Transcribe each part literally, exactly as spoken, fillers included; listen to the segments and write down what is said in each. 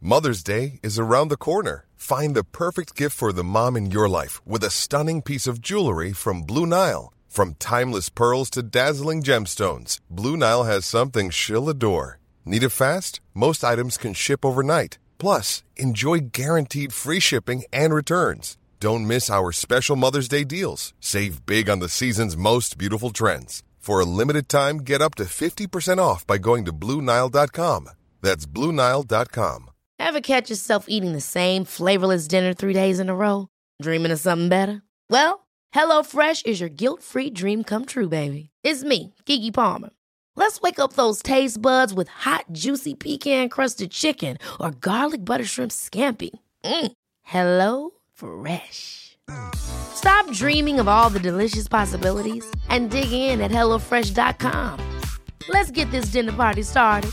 Mother's Day is around the corner. Find the perfect gift for the mom in your life with a stunning piece of jewelry from Blue Nile. From timeless pearls to dazzling gemstones, Blue Nile has something she'll adore. Need it fast? Most items can ship overnight. Plus, enjoy guaranteed free shipping and returns. Don't miss our special Mother's Day deals. Save big on the season's most beautiful trends. For a limited time, get up to fifty percent off by going to Blue Nile dot com. That's Blue Nile dot com. Ever catch yourself eating the same flavorless dinner three days in a row? Dreaming of something better? Well, HelloFresh is your guilt-free dream come true, baby. It's me, Keke Palmer. Let's wake up those taste buds with hot, juicy pecan-crusted chicken or garlic butter shrimp scampi. Mm. Hello Fresh. Stop dreaming of all the delicious possibilities and dig in at hello fresh dot com. Let's get this dinner party started.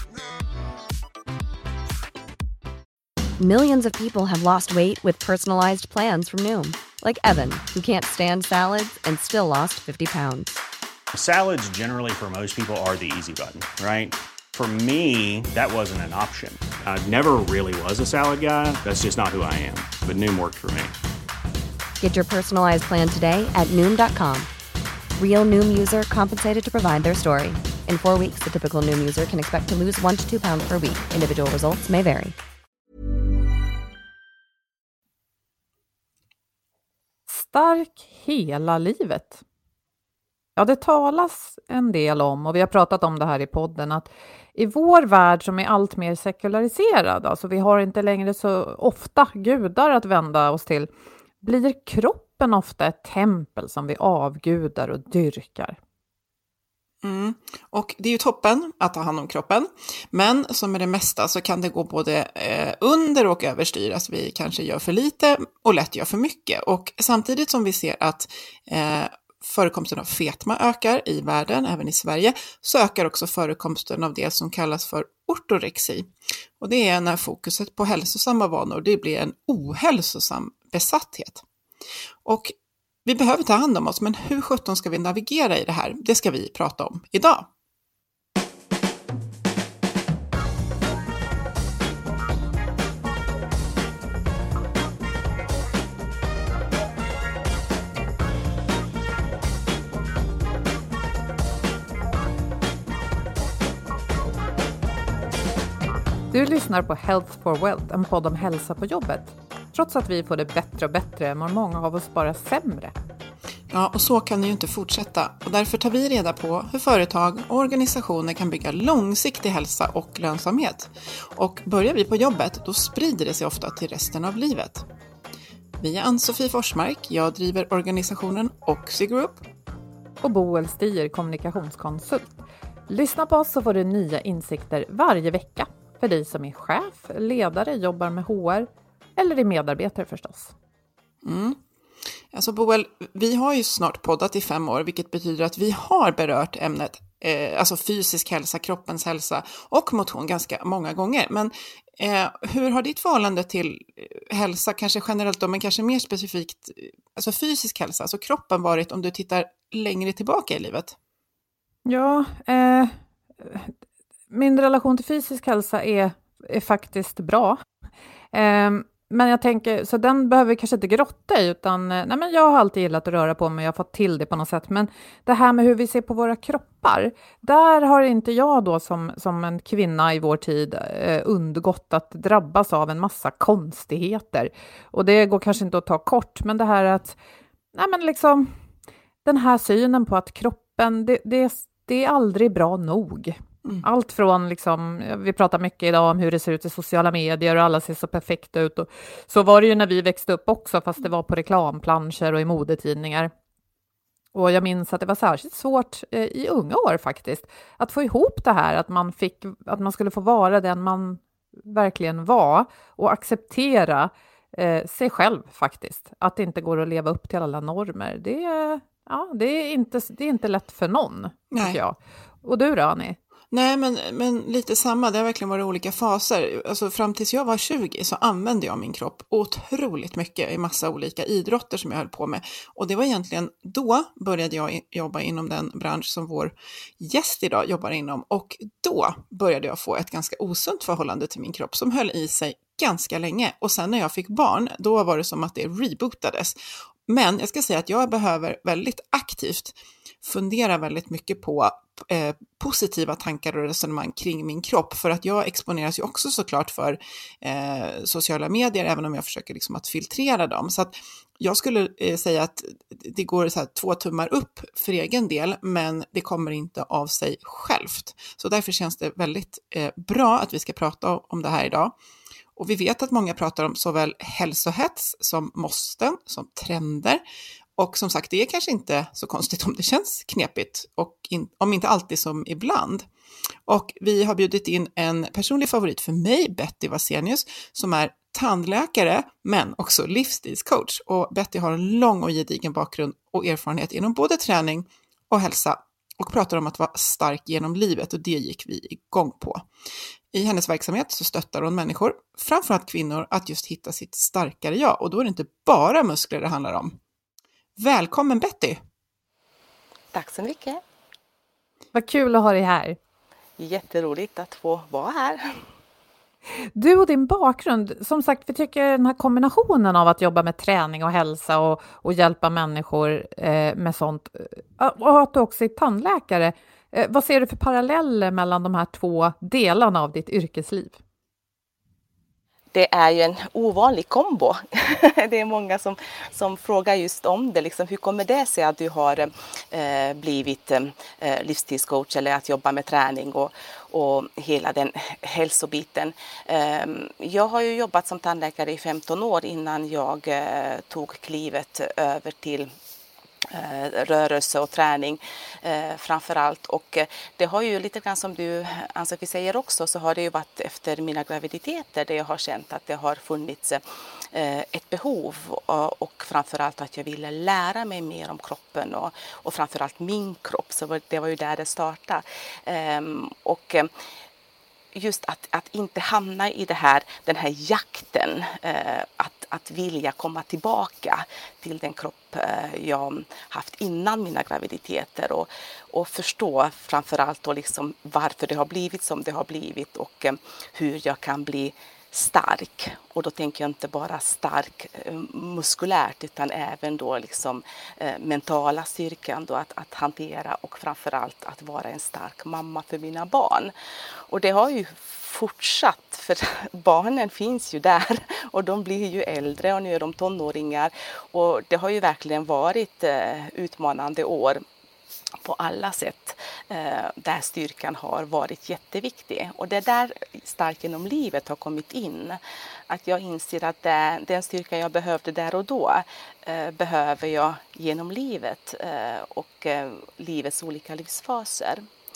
Millions of people have lost weight with personalized plans from Noom. Like Evan, who can't stand salads and still lost fifty pounds. Salads generally for most people are the easy button, right? For me, that wasn't an option. I never really was a salad guy. That's just not who I am. But Noom worked for me. Get your personalized plan today at Noom dot com. Real Noom user compensated to provide their story. In four weeks, the typical Noom user can expect to lose one to two pounds per week. Individual results may vary. Stark hela livet. Ja, det talas en del om, och vi har pratat om det här i podden, att i vår värld som är allt mer sekulariserad, alltså vi har inte längre så ofta gudar att vända oss till, blir kroppen ofta ett tempel som vi avgudar och dyrkar. Mm. Och det är ju toppen att ta hand om kroppen, men som med det mesta så kan det gå både eh, under och överstyr, att vi kanske gör för lite och lätt gör för mycket. Och samtidigt som vi ser att eh, förekomsten av fetma ökar i världen, även i Sverige, så ökar också förekomsten av det som kallas för ortorexi. Och det är när fokuset på hälsosamma vanor, det blir en ohälsosam besatthet. Och vi behöver ta hand om oss, men hur sjutton ska vi navigera i det här? Det ska vi prata om idag. Du lyssnar på Health for Wealth, en podd om hälsa på jobbet. Trots att vi får det bättre och bättre mår många av oss bara sämre. Ja, och så kan det ju inte fortsätta. Och därför tar vi reda på hur företag och organisationer kan bygga långsiktig hälsa och lönsamhet. Och börjar vi på jobbet, då sprider det sig ofta till resten av livet. Vi är Ann-Sofie Forsmark, jag driver organisationen Oxy Group. Och Boel Stier, kommunikationskonsult. Lyssna på oss så får du nya insikter varje vecka. För dig som är chef, ledare, jobbar med H R eller är medarbetare förstås. Mm. Alltså Boel, vi har ju snart poddat i fem år, vilket betyder att vi har berört ämnet eh, alltså fysisk hälsa, kroppens hälsa och motion ganska många gånger. Men eh, hur har ditt förhållande till hälsa, kanske generellt då, men kanske mer specifikt, alltså fysisk hälsa, alltså kroppen varit om du tittar längre tillbaka i livet? Ja, eh, min relation till fysisk hälsa är, är faktiskt bra. Eh, Men jag tänker, så den behöver kanske inte grotta i, utan nej, men jag har alltid gillat att röra på mig, jag har fått till det på något sätt. Men det här med hur vi ser på våra kroppar, där har inte jag då som, som en kvinna i vår tid eh, undgått att drabbas av en massa konstigheter. Och det går kanske inte att ta kort, men det här att, nej men liksom, den här synen på att kroppen, det, det, det är aldrig bra nog. Mm. Allt från, liksom, vi pratar mycket idag om hur det ser ut i sociala medier och alla ser så perfekta ut. Och så var det ju när vi växte upp också, fast det var på reklamplanscher och i modetidningar. Och jag minns att det var särskilt svårt eh, i unga år faktiskt att få ihop det här, att man, fick, att man skulle få vara den man verkligen var och acceptera eh, sig själv faktiskt. Att det inte går att leva upp till alla normer. Det, ja, det, är, inte, det är inte lätt för någon, Nej. tycker jag. Och du då, Annie? Nej, men, men lite samma. Det har verkligen varit olika faser. Alltså, fram tills jag var tjugo så använde jag min kropp otroligt mycket i massa olika idrotter som jag höll på med. Och det var egentligen då började jag jobba inom den bransch som vår gäst idag jobbar inom. Och då började jag få ett ganska osunt förhållande till min kropp som höll i sig ganska länge. Och sen när jag fick barn, då var det som att det rebootades. Men jag ska säga att jag behöver väldigt aktivt fundera väldigt mycket på eh, positiva tankar och resonemang kring min kropp. För att jag exponeras ju också såklart för eh, sociala medier, även om jag försöker liksom att filtrera dem. Så att jag skulle eh, säga att det går så här två tummar upp för egen del, men det kommer inte av sig självt. Så därför känns det väldigt eh, bra att vi ska prata om det här idag. Och vi vet att många pratar om såväl hälsohets som måsten, som trender. Och som sagt, det är kanske inte så konstigt om det känns knepigt, och in, om inte alltid som ibland. Och vi har bjudit in en personlig favorit för mig, Betty Vasenius, som är tandläkare men också livsstilscoach. Och Betty har en lång och gedigen bakgrund och erfarenhet inom både träning och hälsa, och pratar om att vara stark genom livet, och det gick vi igång på. I hennes verksamhet så stöttar hon människor, framförallt kvinnor, att just hitta sitt starkare jag, och då är det inte bara muskler det handlar om. Välkommen Betty! Tack så mycket! Vad kul att ha dig här! Jätteroligt att få vara här. Du och din bakgrund, som sagt, vi tycker den här kombinationen av att jobba med träning och hälsa och, och hjälpa människor eh, med sånt, och att du också är tandläkare. Eh, vad ser du för paralleller mellan de här två delarna av ditt yrkesliv? Det är ju en ovanlig kombo. Det är många som, som frågar just om det. Liksom, hur kommer det sig att du har eh, blivit eh, livsstilscoach, eller att jobba med träning och, och hela den hälsobiten. Eh, jag har ju jobbat som tandläkare i femton år innan jag eh, tog klivet över till rörelse och träning eh, framförallt, och eh, det har ju lite grann som du Ann-Sofie säger också, så har det ju varit efter mina graviditeter där jag har känt att det har funnits eh, ett behov, och, och framförallt att jag ville lära mig mer om kroppen och, och framförallt min kropp, så det var ju där det startade. Eh, och eh, just att, att inte hamna i det här, den här jakten, eh, att, att vilja komma tillbaka till den kropp eh, jag haft innan mina graviditeter, och, och förstå framförallt då liksom varför det har blivit som det har blivit, och eh, hur jag kan bli stark. Och då tänker jag inte bara stark eh, muskulärt, utan även då liksom eh, mentala styrkan då att, att hantera, och framförallt att vara en stark mamma för mina barn. Och det har ju fortsatt, för barnen finns ju där och de blir ju äldre, och nu är de tonåringar, och det har ju verkligen varit eh, utmanande år på alla sätt, eh, där styrkan har varit jätteviktig. Och det är där stark genom livet har kommit in. Att jag inser att det, den styrka jag behövde där och då eh, behöver jag genom livet eh, och eh, livets olika livsfaser.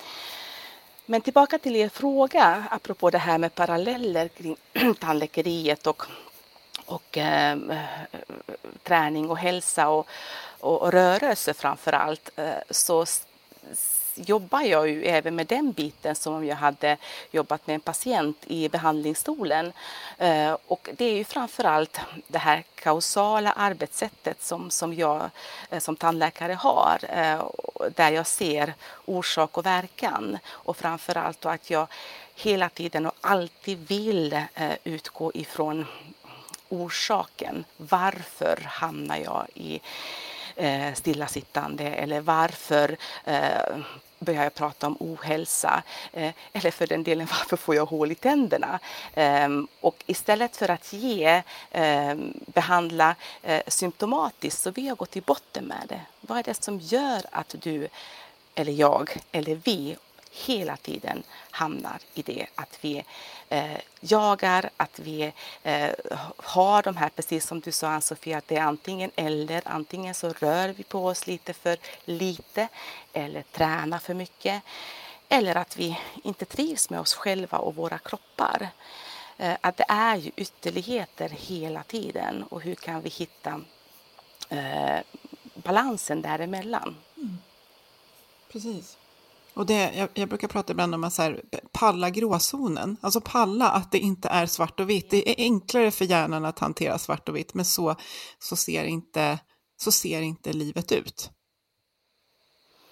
Men tillbaka till er fråga, apropå det här med paralleller kring tandläkeriet och, och eh, träning och hälsa och och rörelse framför allt, så jobbar jag ju även med den biten som om jag hade jobbat med en patient i behandlingsstolen. Och det är ju framförallt det här kausala arbetssättet som, som jag som tandläkare har, där jag ser orsak och verkan, och framförallt då att jag hela tiden och alltid vill utgå ifrån orsaken. Varför hamnar jag i Eh, stillasittande, eller varför eh, börjar jag prata om ohälsa, eh, eller för den delen varför får jag hål i tänderna, eh, och istället för att ge eh, behandla eh, symptomatiskt, så vill jag gå till botten med det. Vad är det som gör att du eller jag eller vi hela tiden hamnar i det, att vi eh, jagar, att vi eh, har de här, precis som du sa Ann-Sofie, att det är antingen eller, antingen så rör vi på oss lite för lite eller tränar för mycket, eller att vi inte trivs med oss själva och våra kroppar. Eh, att det är ju ytterligheter hela tiden, och hur kan vi hitta eh, balansen däremellan? Mm. Precis. Och det, jag, jag brukar prata ibland om att så här, palla gråzonen. Alltså palla att det inte är svart och vitt. Det är enklare för hjärnan att hantera svart och vitt. Men så, så, ser, inte, så ser inte livet ut.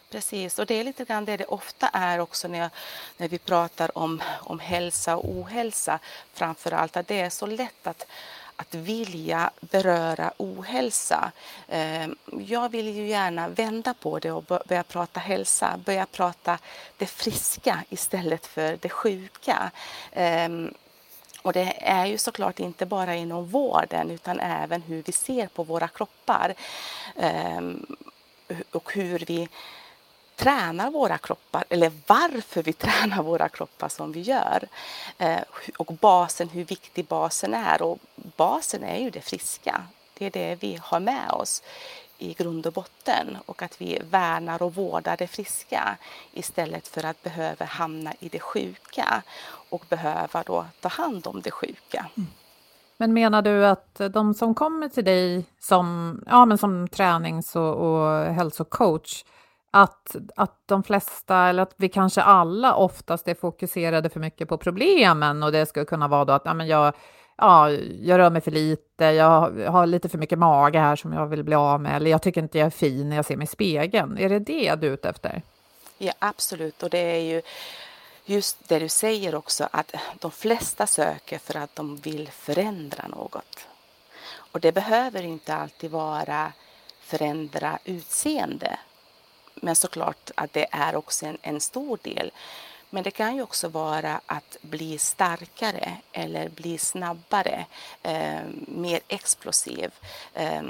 Precis, och det är lite grann det det ofta är också när, jag, när vi pratar om, om hälsa och ohälsa. Framförallt att det är så lätt att, att vilja beröra ohälsa. Eh, jag vill ju gärna vända på det och börja prata hälsa, börja prata det friska istället för det sjuka. Eh, Och det är ju såklart inte bara inom vården utan även hur vi ser på våra kroppar eh, och hur vi tränar våra kroppar eller varför vi tränar våra kroppar som vi gör. Eh, och basen, hur viktig basen är. Och basen är ju det friska. Det är det vi har med oss i grund och botten, och att vi värnar och vårdar det friska istället för att behöva hamna i det sjuka och behöva då ta hand om det sjuka. Mm. Men menar du att de som kommer till dig som, ja, men som tränings- och, och hälsocoach, att, att de flesta, eller att vi kanske alla oftast är fokuserade för mycket på problemen, och det skulle kunna vara då att ja, men jag Ja, jag rör mig för lite, jag har lite för mycket mage här som jag vill bli av med, eller jag tycker inte jag är fin när jag ser mig i spegeln. Är det det du är ute efter? Ja, absolut. Och det är ju just det du säger också, att de flesta söker för att de vill förändra något. Och det behöver inte alltid vara förändra utseende. Men såklart att det är också en, en stor del. Men det kan ju också vara att bli starkare eller bli snabbare, eh, mer explosiv. Eh,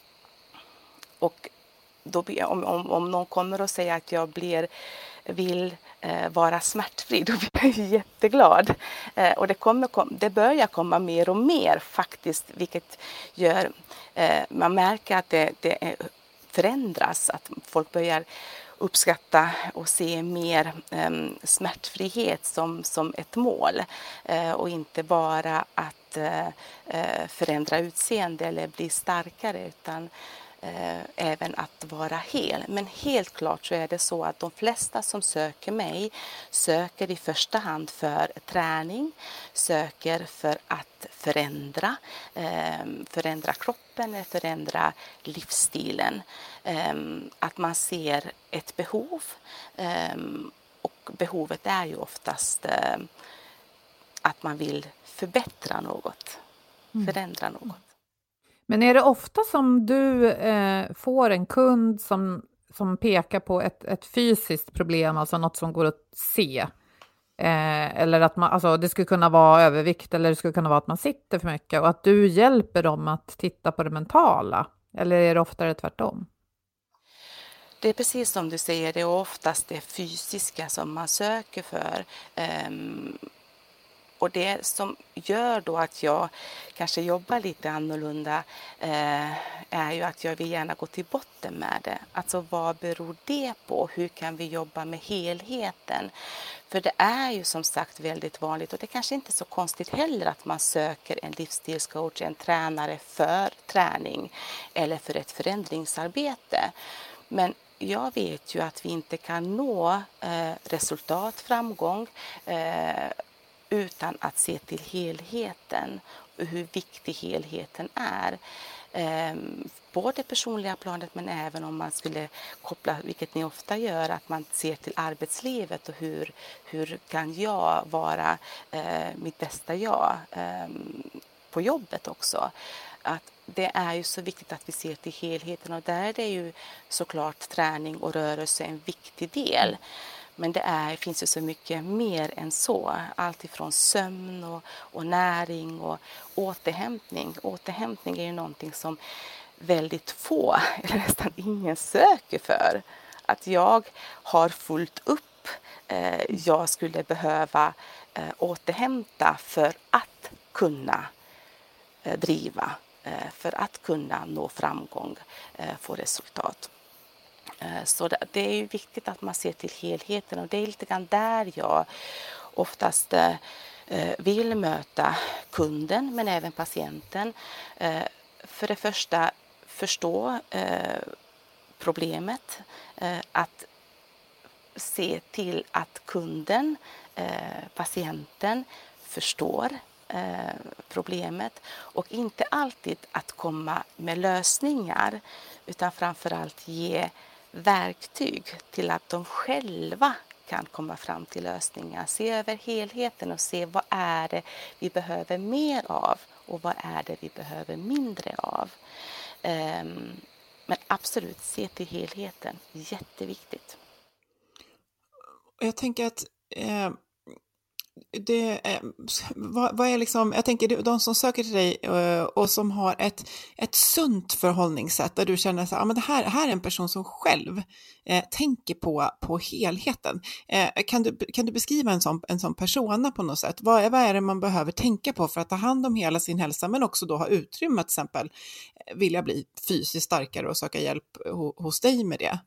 och då, om, om, om någon kommer och säger att jag blir, vill eh, vara smärtfri, då blir jag ju jätteglad. Eh, och det, kommer, det börjar komma mer och mer faktiskt, vilket gör, eh, man märker att det, det förändras, att folk börjar uppskatta och se mer um, smärtfrihet som, som ett mål uh, och inte bara att uh, uh, förändra utseende eller bli starkare, utan uh, även att vara hel. Men helt klart så är det så att de flesta som söker mig söker i första hand för träning, söker för att förändra, um, förändra kroppen, förändra livsstilen. Um, att man ser ett behov, um, och behovet är ju oftast uh, att man vill förbättra något, mm. förändra något. Men är det ofta som du eh, får en kund som, som pekar på ett, ett fysiskt problem, alltså något som går att se? Eh, eller att man, alltså det skulle kunna vara övervikt, eller det skulle kunna vara att man sitter för mycket, och att du hjälper dem att titta på det mentala? Eller är det oftare tvärtom? Det är precis som du säger, det är oftast det fysiska som man söker för. Um, och det som gör då att jag kanske jobbar lite annorlunda uh, är ju att jag vill gärna gå till botten med det. Alltså vad beror det på? Hur kan vi jobba med helheten? För det är ju som sagt väldigt vanligt, och det kanske inte är så konstigt heller, att man söker en livsstilscoach, en tränare för träning eller för ett förändringsarbete. Men jag vet ju att vi inte kan nå eh, resultat, framgång eh, utan att se till helheten och hur viktig helheten är. Eh, på det personliga planet, men även om man skulle koppla, vilket ni ofta gör, att man ser till arbetslivet och hur, hur kan jag vara eh, mitt bästa jag eh, på jobbet också. Att det är ju så viktigt att vi ser till helheten, och där är det ju såklart träning och rörelse en viktig del. Men det är, finns ju så mycket mer än så. Allt ifrån sömn och, och näring och återhämtning. Återhämtning är ju någonting som väldigt få, eller nästan ingen, söker för. Att jag har fullt upp, eh, jag skulle behöva eh, återhämta för att kunna eh, driva. För att kunna nå framgång, få resultat. Så det är ju viktigt att man ser till helheten, och det är lite grann där jag oftast vill möta kunden, men även patienten. För det första förstå problemet, att se till att kunden, patienten, förstår problemet, och inte alltid att komma med lösningar, utan framförallt ge verktyg till att de själva kan komma fram till lösningar. Se över helheten och se vad är det vi behöver mer av och vad är det vi behöver mindre av. Um, men absolut, se till helheten. Jätteviktigt. Jag tänker att eh, det, eh, vad, vad är liksom, jag tänker de som söker till dig eh, och som har ett, ett sunt förhållningssätt där du känner att ah, men det här, här är en person som själv eh, tänker på, på helheten. Eh, kan, du, kan du beskriva en sån, en sån persona på något sätt? Vad, vad är det man behöver tänka på för att ta hand om hela sin hälsa, men också då ha utrymme till exempel vilja bli fysiskt starkare och söka hjälp ho, hos dig med det?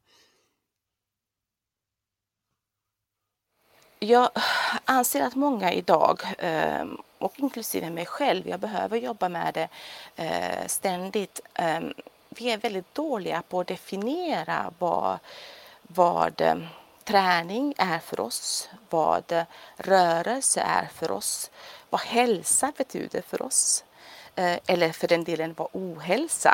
Jag anser att många idag, och inklusive mig själv, jag behöver jobba med det ständigt. Vi är väldigt dåliga på att definiera vad, vad träning är för oss, vad rörelse är för oss, vad hälsa betyder för oss, eller för den delen vad ohälsa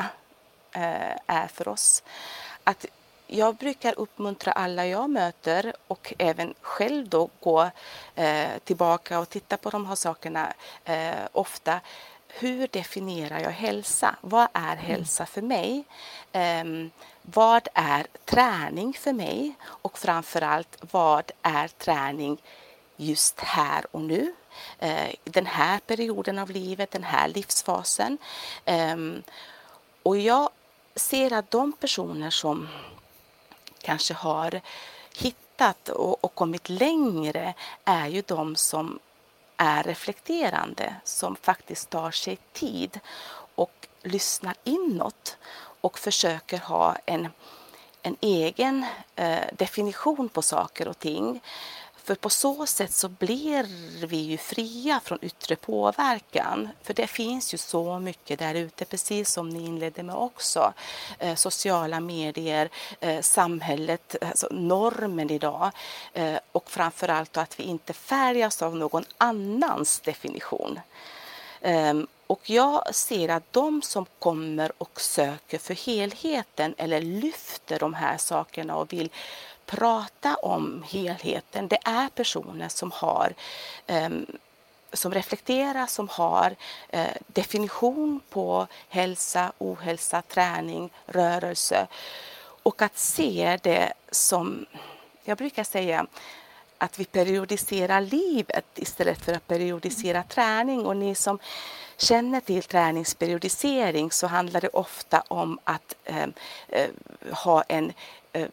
är för oss. Att jag brukar uppmuntra alla jag möter och även själv då gå eh, tillbaka och titta på de här sakerna eh, ofta. Hur definierar jag hälsa? Vad är hälsa för mig? Eh, vad är träning för mig? Och framförallt, vad är träning just här och nu? Eh, den här perioden av livet, den här livsfasen. Eh, och jag ser att de personer som kanske har hittat och, och kommit längre är ju de som är reflekterande, som faktiskt tar sig tid och lyssnar inåt och försöker ha en, en egen eh, definition på saker och ting. För på så sätt så blir vi ju fria från yttre påverkan. För det finns ju så mycket där ute, precis som ni inledde med också. Eh, sociala medier, eh, samhället, alltså normen idag. Eh, och framförallt att vi inte färgas av någon annans definition. Eh, och jag ser att de som kommer och söker för helheten eller lyfter de här sakerna och vill prata om helheten, det är personer som har eh, som reflekterar, som har eh, definition på hälsa, ohälsa, träning, rörelse, och att se det som, jag brukar säga att vi periodiserar livet istället för att periodisera träning. Och ni som känner till träningsperiodisering, så handlar det ofta om att eh, eh, ha en eh,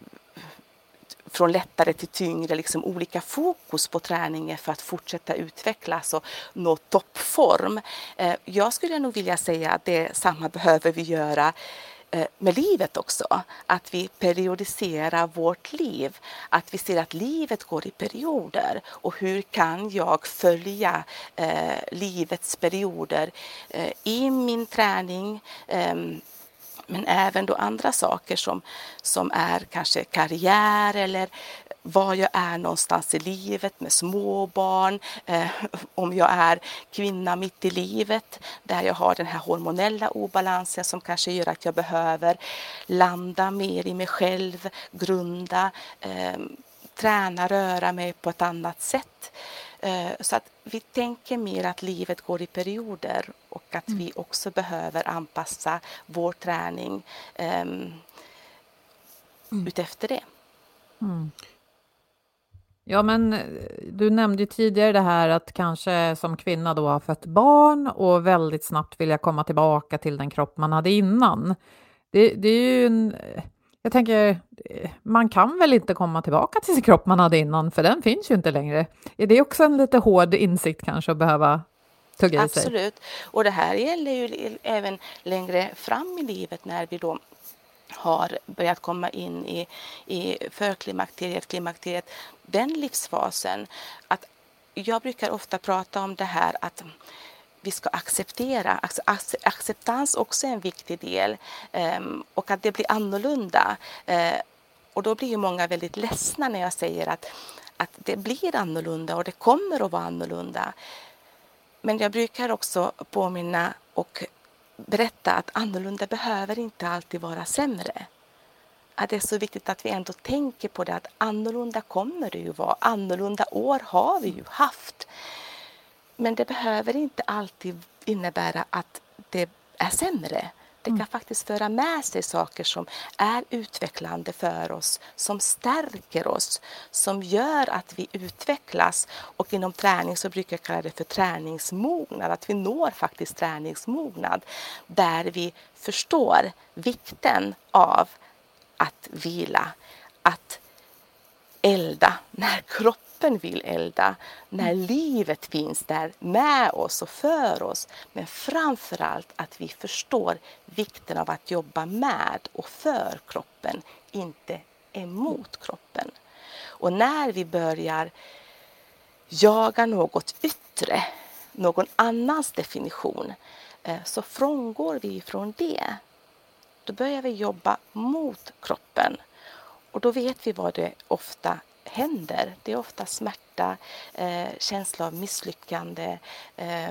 från lättare till tyngre, liksom olika fokus på träningen för att fortsätta utvecklas och nå toppform. Eh, jag skulle nog vilja säga att det samma behöver vi göra eh, med livet också. Att vi periodiserar vårt liv. Att vi ser att livet går i perioder. Och hur kan jag följa eh, livets perioder eh, i min träning, eh, men även då andra saker som, som är kanske karriär eller var jag är någonstans i livet med småbarn. Eh, om jag är kvinna mitt i livet där jag har den här hormonella obalansen som kanske gör att jag behöver landa mer i mig själv, grunda, eh, träna, röra mig på ett annat sätt. Så att vi tänker mer att livet går i perioder och att mm. vi också behöver anpassa vår träning um, mm. utefter det. Mm. Ja, men du nämnde ju tidigare det här att kanske som kvinna då har fött barn och väldigt snabbt vilja komma tillbaka till den kropp man hade innan. Det, det är ju en... Jag tänker, man kan väl inte komma tillbaka till sin kropp man hade innan, för den finns ju inte längre. Är det också en lite hård insikt kanske att behöva tugga i sig? Absolut, och det här gäller ju även längre fram i livet när vi då har börjat komma in i, i förklimakteriet, klimakteriet, den livsfasen. Att jag brukar ofta prata om det här att vi ska acceptera, acceptans också är en viktig del, och att det blir annorlunda. Och då blir ju många väldigt ledsna när jag säger att, att det blir annorlunda och det kommer att vara annorlunda. Men jag brukar också påminna och berätta att annorlunda behöver inte alltid vara sämre. att det är så viktigt att vi ändå tänker på det, att annorlunda kommer det ju vara. Annorlunda år har vi ju haft. Men det behöver inte alltid innebära att det är sämre. Det kan mm. faktiskt föra med sig saker som är utvecklande för oss, som stärker oss, som gör att vi utvecklas. Och inom träning så brukar jag kalla det för träningsmognad, att vi når faktiskt träningsmognad, där vi förstår vikten av att vila, att elda när kroppen vill elda, när livet finns där med oss och för oss. Men framförallt att vi förstår vikten av att jobba med och för kroppen, inte emot kroppen. Och när vi börjar jaga något yttre, någon annans definition, så frångår vi från det. Då börjar vi jobba mot kroppen. Och då vet vi vad det ofta händer. Det är ofta smärta, eh, känsla av misslyckande. Eh,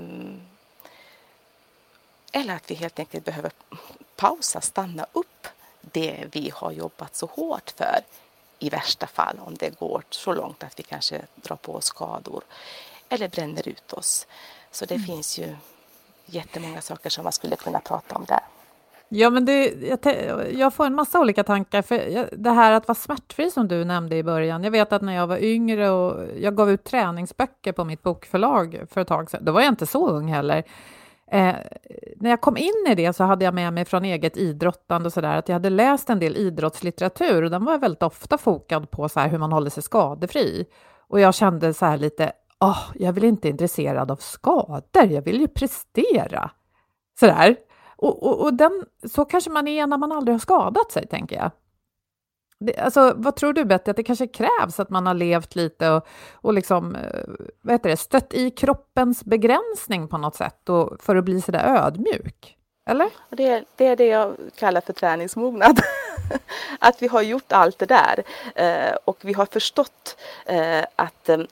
eller att vi helt enkelt behöver pausa, stanna upp det vi har jobbat så hårt för. I värsta fall, om det går så långt att vi kanske drar på oss skador. Eller bränner ut oss. Så det mm. finns ju jättemånga saker som man skulle kunna prata om där. Ja, men det, jag, jag får en massa olika tankar. För jag, det här att vara smärtfri som du nämnde i början. Jag vet att när jag var yngre och jag gav ut träningsböcker på mitt bokförlag för ett tag sedan. Då var jag inte så ung heller. Eh, när jag kom in i det så hade jag med mig från eget idrottande och sådär att jag hade läst en del idrottslitteratur. Och den var väldigt ofta fokad på så här hur man håller sig skadefri. Och jag kände så här lite, åh, jag vill inte intresserad av skador. Jag vill ju prestera. Sådär. Och, och, och den, så kanske man är när man aldrig har skadat sig, tänker jag. Det, alltså, vad tror du, Betty? Att det kanske krävs att man har levt lite och, och liksom, vad heter det, stött i kroppens begränsning på något sätt och, för att bli sådär ödmjuk? Eller? Det, det är det jag kallar för träningsmognad. Att vi har gjort allt det där. Eh, och vi har förstått eh, att, eh,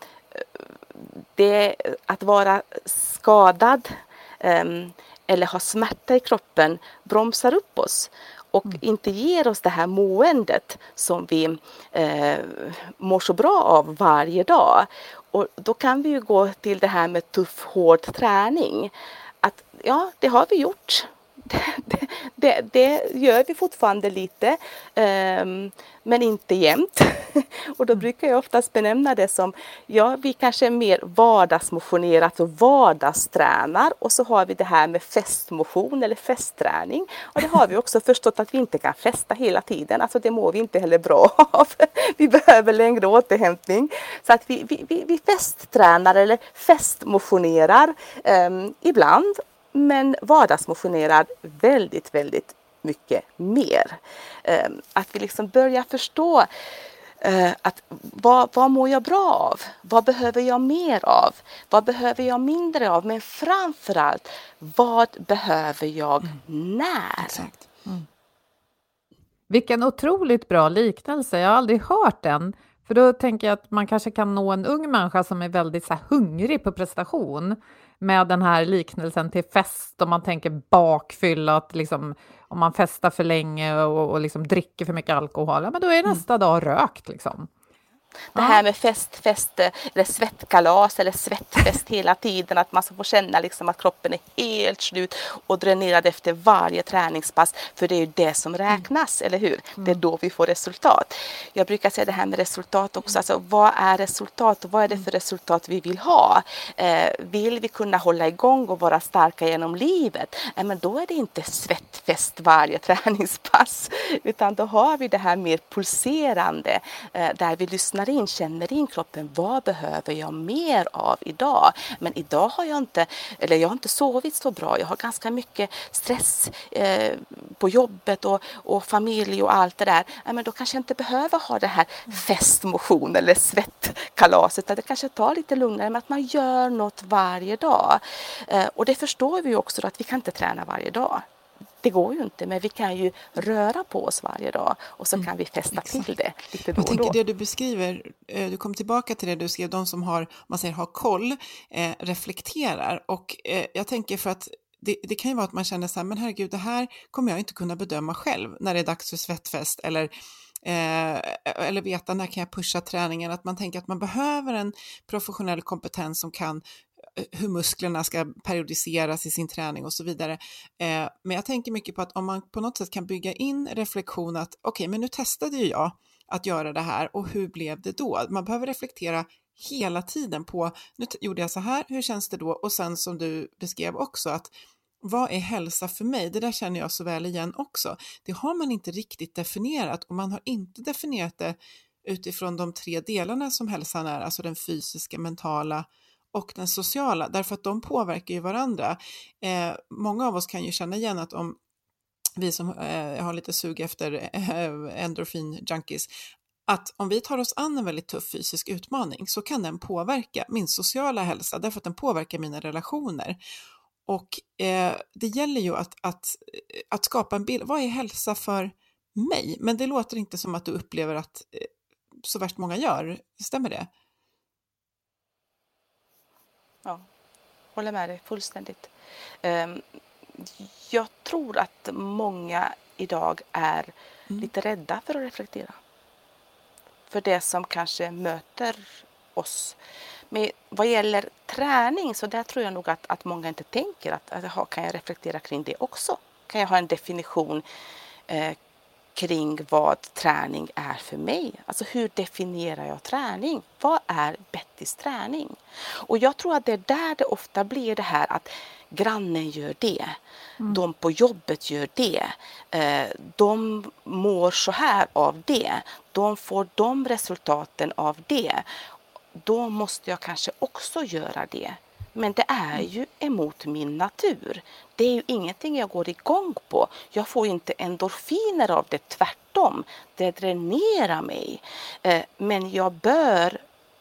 det, att vara skadad eh, eller ha smärta i kroppen bromsar upp oss och mm. inte ger oss det här måendet som vi eh, mår så bra av varje dag. Och då kan vi ju gå till det här med tuff, hård träning. Att ja, det har vi gjort. Det, det, det gör vi fortfarande lite, um, men inte jämt. Och då brukar jag oftast benämna det som, ja, vi kanske är mer vardagsmotionerat och vardagstränar. Och så har vi det här med festmotion eller festträning. Och det har vi också förstått att vi inte kan festa hela tiden. Alltså det mår vi inte heller bra av. Vi behöver längre återhämtning. Så att vi, vi, vi, vi festtränar eller festmotionerar um, ibland. Men vardagsmotionerar väldigt, väldigt mycket mer. Att vi liksom börjar förstå att vad, vad mår jag bra av? Vad behöver jag mer av? Vad behöver jag mindre av? Men framförallt, vad behöver jag mm. när? Exakt. Mm. Vilken otroligt bra liknelse. Jag har aldrig hört den. För då tänker jag att man kanske kan nå en ung människa som är väldigt så här, hungrig på prestation. Med den här liknelsen till fest, om man tänker bakfylla, att liksom, om man festar för länge och, och liksom dricker för mycket alkohol, ja, men då är nästa mm. dag rökt liksom. Det här med fest, fest eller svettkalas eller svettfest hela tiden, att man ska få känna liksom att kroppen är helt slut och dränerad efter varje träningspass, för det är ju det som räknas, mm. eller hur? Mm. Det är då vi får resultat. Jag brukar säga det här med resultat också, alltså vad är resultat och vad är det för resultat vi vill ha? Eh, vill vi kunna hålla igång och vara starka genom livet? Eh, men då är det inte svettfest varje träningspass, utan då har vi det här mer pulserande, eh, där vi lyssnar in, känner in kroppen. Vad behöver jag mer av idag? Men idag har jag inte, eller jag har inte sovit så bra. Jag har ganska mycket stress eh, på jobbet och, och familj och allt det där. Ja, men då kanske jag inte behöver ha det här festmotion eller svettkalaset. Det kanske tar lite lugnare, men att man gör något varje dag. Eh, och det förstår vi ju också, att vi kan inte träna varje dag. Det går ju inte, men vi kan ju röra på oss varje dag och så kan vi fästa mm, till det lite då och då. Jag tänker det du beskriver, du kom tillbaka till det du skrev, de som har, man säger, har koll, eh, reflekterar. Och eh, jag tänker för att det, det kan ju vara att man känner så här, men herregud, det här kommer jag inte kunna bedöma själv när det är dags för svettfest, eller Eh, eller veta när kan jag pusha träningen, att man tänker att man behöver en professionell kompetens som kan hur musklerna ska periodiseras i sin träning och så vidare. Eh, men jag tänker mycket på att om man på något sätt kan bygga in reflektion att okej, okay, men nu testade ju jag att göra det här och hur blev det då? Man behöver reflektera hela tiden på, nu gjorde jag så här, hur känns det då? Och sen som du beskrev också, att vad är hälsa för mig? Det där känner jag så väl igen också. Det har man inte riktigt definierat, och man har inte definierat det utifrån de tre delarna som hälsan är, alltså den fysiska, mentala och den sociala, därför att de påverkar ju varandra. Eh, många av oss kan ju känna igen att om vi som eh, har lite sug efter eh, endorfin junkies, att om vi tar oss an en väldigt tuff fysisk utmaning så kan den påverka min sociala hälsa, därför att den påverkar mina relationer. Och eh, det gäller ju att, att, att skapa en bild. Vad är hälsa för mig? Men det låter inte som att du upplever att eh, så värst många gör. Stämmer det? Ja, håller med dig fullständigt. Um, jag tror att många idag är mm. lite rädda för att reflektera. För det som kanske möter oss. Men vad gäller träning, så där tror jag nog att, att många inte tänker att, att aha, kan jag reflektera kring det också? Kan jag ha en definition eh, kring vad träning är för mig? Alltså hur definierar jag träning? Vad är Bettys träning? Och jag tror att det är där det ofta blir det här att grannen gör det. Mm. De på jobbet gör det. Eh, de mår så här av det. De får de resultaten av det. Då måste jag kanske också göra det. Men det är ju emot min natur. Det är ju ingenting jag går igång på. Jag får inte endorfiner av det, tvärtom. Det dränerar mig. Eh, men jag bör,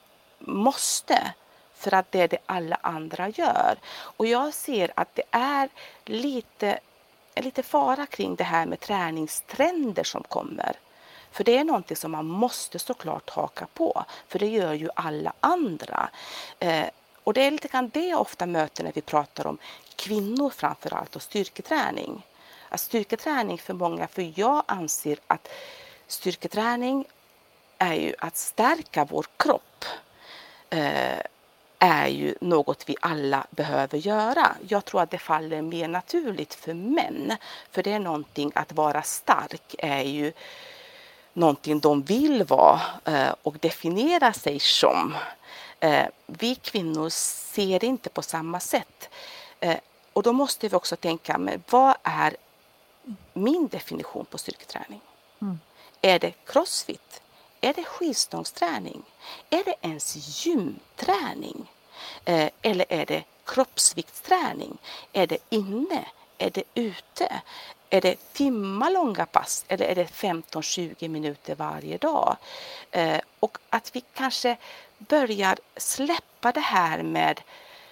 måste, för att det är det alla andra gör. Och jag ser att det är lite, lite fara kring det här med träningstrender som kommer. För det är någonting som man måste såklart haka på. För det gör ju alla andra. Eh, och det är lite grann det jag ofta möter när vi pratar om kvinnor framförallt och styrketräning. Att styrketräning för många, för jag anser att styrketräning är ju att stärka vår kropp. Eh, är ju något vi alla behöver göra. Jag tror att det faller mer naturligt för män. För det är någonting, att vara stark är ju någonting de vill vara eh, och definiera sig som. Eh, vi kvinnor ser det inte på samma sätt. Eh, och då måste vi också tänka, men vad är min definition på styrketräning? Mm. Är det crossfit? Är det skivstångsträning? Är det ens gymträning? Eh, eller är det kroppsviktsträning? Är det inne? Är det ute? Är det timmalånga pass? Eller är det femton till tjugo minuter varje dag? Eh, och att vi kanske börjar släppa det här med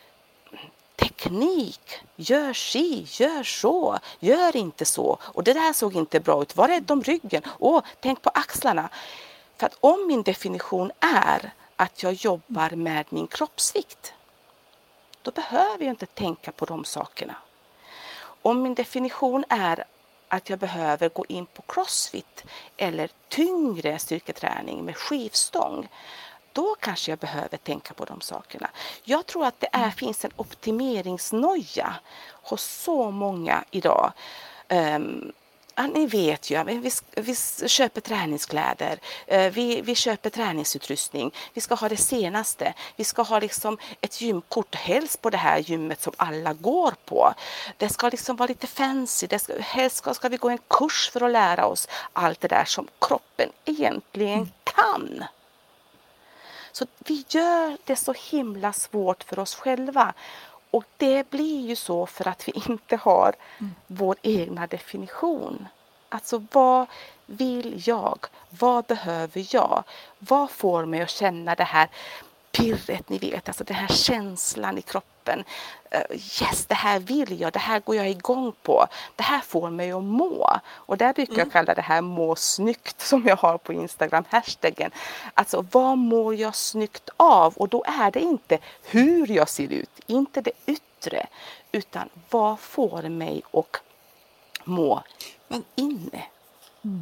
teknik. Gör si, gör så, gör inte så. Och det där såg inte bra ut. Var rädd om ryggen. Åh, tänk på axlarna. För att om min definition är att jag jobbar med min kroppsvikt, då behöver jag inte tänka på de sakerna. Om min definition är att jag behöver gå in på crossfit eller tyngre styrketräning med skivstång, då kanske jag behöver tänka på de sakerna. Jag tror att det är, finns en optimeringsnoja hos så många idag. Um, Ja, ni vet ju, vi, vi köper träningskläder, vi, vi köper träningsutrustning, vi ska ha det senaste, vi ska ha liksom ett gymkort, helst på det här gymmet som alla går på. Det ska liksom vara lite fancy, det ska, helst ska, ska vi gå en kurs för att lära oss allt det där som kroppen egentligen kan. Så vi gör det så himla svårt för oss själva. Och det blir ju så för att vi inte har mm. vår egna definition. Alltså vad vill jag? Vad behöver jag? Vad får mig att känna det här pirret, ni vet. Alltså den här känslan i kroppen. Uh, yes, det här vill jag. Det här går jag igång på. Det här får mig att må. Och där brukar mm. jag kalla det här må snyggt som jag har på Instagram. Hashtaggen. Alltså vad mår jag snyggt av? Och då är det inte hur jag ser ut. Inte det yttre. yttre, utan vad får mig att må Men, inne. Mm.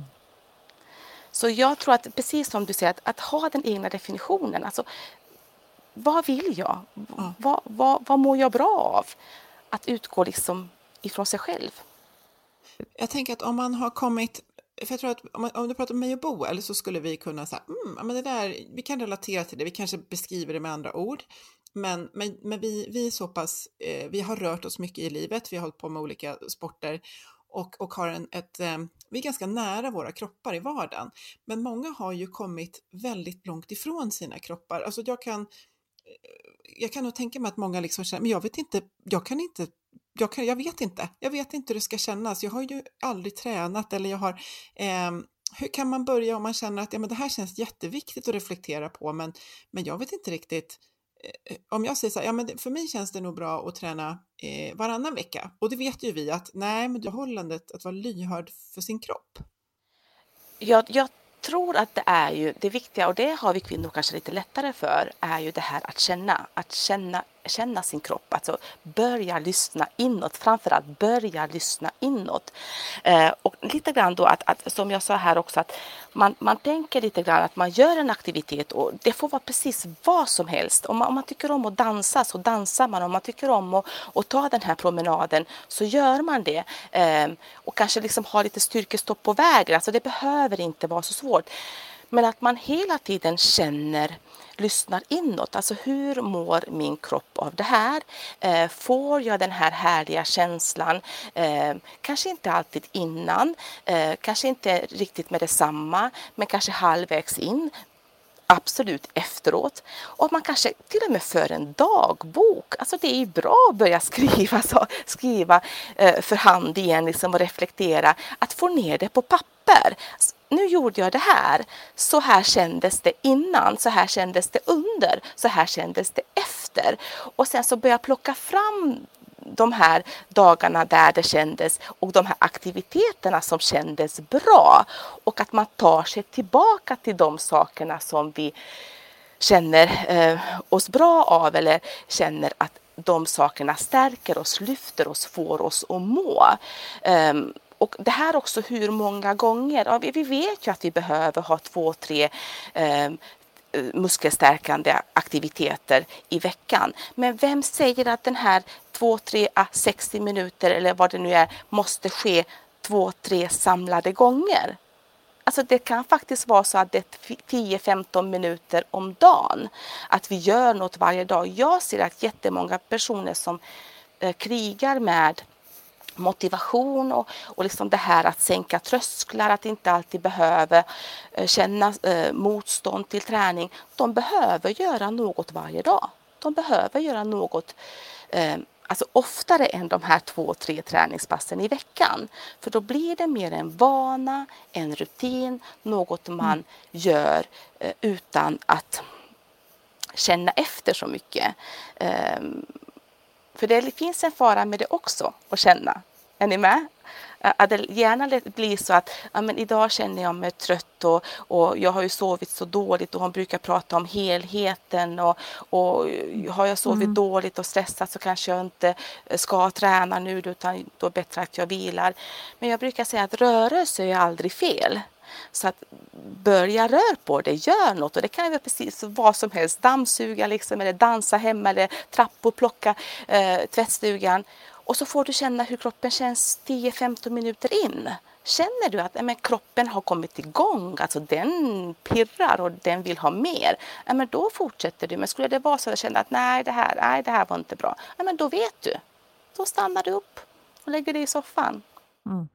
Så jag tror att, precis som du säger, att, att ha den egna definitionen, alltså vad vill jag? Ja. Vad, vad, vad mår jag bra av? Att utgå liksom ifrån sig själv. Jag tänker att om man har kommit, för jag tror att om, man, om du pratar med mig och Bo, eller så skulle vi kunna säga, mm, men det där, vi kan relatera till det, vi kanske beskriver det med andra ord, men, men, men vi, vi är så pass, eh, vi har rört oss mycket i livet, vi har hållit på med olika sporter och, och har en, ett, eh, vi är ganska nära våra kroppar i vardagen, men många har ju kommit väldigt långt ifrån sina kroppar. Alltså jag kan, jag kan nog tänka mig att många liksom känner, men jag vet inte, jag kan inte Jag, kan, jag vet inte, jag vet inte hur det ska kännas. Jag har ju aldrig tränat eller jag har, eh, hur kan man börja om man känner att ja, men det här känns jätteviktigt att reflektera på, men, men jag vet inte riktigt, eh, om jag säger så här, ja men för mig känns det nog bra att träna eh, varannan vecka, och det vet ju vi att nej, men det är hållandet att vara lyhörd för sin kropp. Jag, jag tror att det är ju det viktiga, och det har vi kvinnor kanske lite lättare för, är ju det här att känna, att känna känna sin kropp, alltså börja lyssna inåt, framförallt börja lyssna inåt. Eh, och lite grann då att, att, som jag sa här också, att man, man tänker lite grann att man gör en aktivitet, och det får vara precis vad som helst. Om man, om man tycker om att dansa, så dansar man. Om man tycker om att, att ta den här promenaden, så gör man det. Eh, och kanske liksom ha lite styrkestopp på vägen, alltså det behöver inte vara så svårt. Men att man hela tiden känner, lyssnar inåt. Alltså hur mår min kropp av det här? Eh, får jag den här härliga känslan? Eh, kanske inte alltid innan. Eh, kanske inte riktigt med detsamma. Men kanske halvvägs in. Absolut efteråt. Och man kanske till och med för en dagbok. Alltså det är ju bra att börja skriva, så, skriva eh, för hand igen liksom, och reflektera. Att få ner det på papper. Nu gjorde jag det här. Så här kändes det innan. Så här kändes det under. Så här kändes det efter. Och sen så börja plocka fram de här dagarna där det kändes, och de här aktiviteterna som kändes bra, och att man tar sig tillbaka till de sakerna som vi känner eh, oss bra av, eller känner att de sakerna stärker oss, lyfter oss, får oss att må. Um, och det här också hur många gånger, ja, vi, vi vet ju att vi behöver ha två, tre eh, muskelstärkande aktiviteter i veckan. Men vem säger att den här två, tre, sextio minuter eller vad det nu är måste ske två, tre samlade gånger? Alltså det kan faktiskt vara så att det är tio femton minuter om dagen. Att vi gör något varje dag. Jag ser att jättemånga personer som eh, krigar med motivation och, och liksom det här att sänka trösklar, att inte alltid behöva eh, känna eh, motstånd till träning. De behöver göra något varje dag. De behöver göra något eh, alltså oftare än de här två, tre träningspassen i veckan. För då blir det mer en vana, en rutin, något man mm. gör eh, utan att känna efter så mycket. Eh, För det finns en fara med det också, att känna. Är ni med? Att det gärna blir så att ja, men idag känner jag mig trött och, och jag har ju sovit så dåligt, och hon brukar prata om helheten, och, och har jag sovit mm. dåligt och stressat så kanske jag inte ska träna nu, utan då är det bättre att jag vilar. Men jag brukar säga att rörelse är aldrig fel. Så att börja röra på det, gör något, och det kan ju vara precis vad som helst, dammsuga liksom, eller dansa hemma, eller trappor, plocka eh, tvättstugan, och så får du känna hur kroppen känns tio femton minuter in. Känner du att äh, men kroppen har kommit igång, alltså den pirrar och den vill ha mer, äh, men då fortsätter du. Men skulle det vara så att jag känner att nej det här, nej, det här var inte bra, äh, men då vet du, då stannar du upp och lägger dig i soffan. Mm.